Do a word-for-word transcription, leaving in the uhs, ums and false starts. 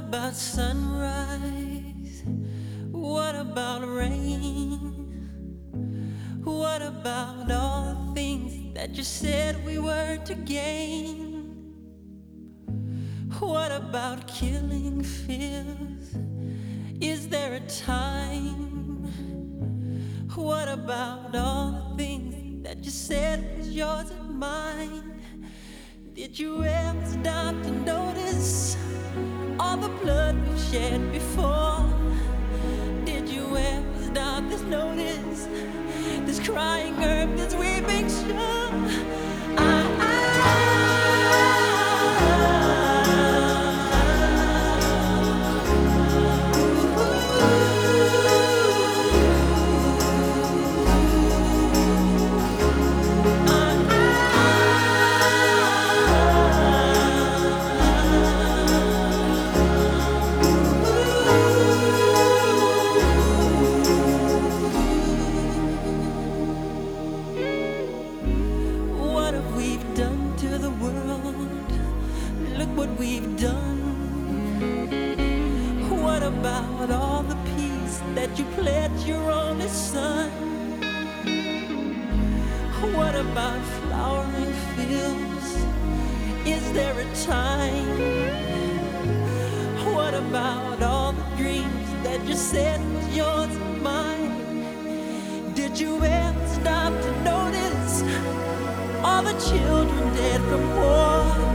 about sunrise? What about rain? What about all the things that you said we were to gain? What about killing fears? Is there a time? What about all the things that you said was yours and mine? Did you ever stop to notice all the blood we've shed before? Did you ever stop to notice this crying earth, this weeping shore? I, what we've done. What about all the peace that you pledged your only son? What about flowering fields? Is there a time? What about all the dreams that you said was yours and mine? Did you ever stop to notice all the children dead from war?